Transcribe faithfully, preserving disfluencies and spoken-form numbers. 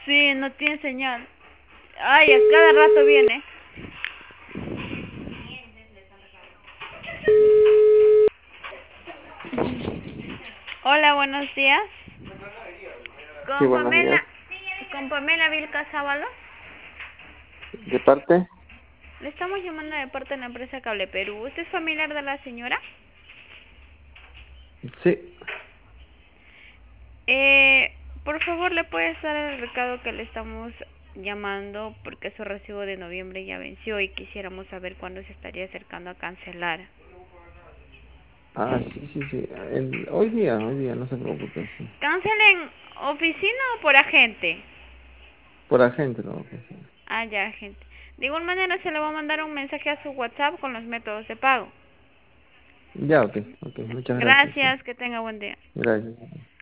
Sí, no tiene señal. Ay, a cada rato viene. Hola, buenos días. Sí, Con buenos Pamela, días. con Pamela Vilca Sábalo. ¿De parte? Le estamos llamando de parte de la empresa Cable Perú. ¿Usted es familiar de la señora? Sí. Eh, por favor, ¿le puedes dar el recado que le estamos llamando porque su recibo de noviembre ya venció y quisiéramos saber cuándo se estaría acercando a cancelar? Ah, sí, sí, sí. El- hoy día, hoy día, no se preocupe, sí. ¿Cancela en oficina o por agente? Por agente, no, pues, sí. Ah, ya, agente. De igual manera se le va a mandar un mensaje a su WhatsApp con los métodos de pago. Ya, ok, ok. Muchas gracias, sí. Gracias, que tenga buen día. Gracias.